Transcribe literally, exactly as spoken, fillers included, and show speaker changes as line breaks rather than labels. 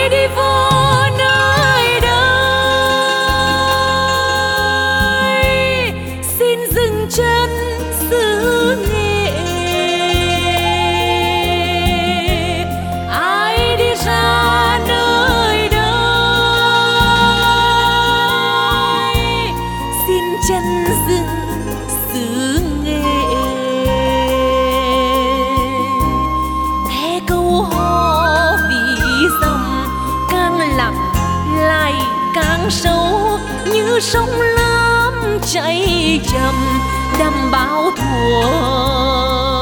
đi vô nơi đây xin dừng chân xứ Nghệ. Ai đi ra nơi đây xin chân dừng xứ Nghệ. Nghe câu hò vì dòng càng lặng lại càng sâu, như sông lớn chảy chậm đầm bão thuở.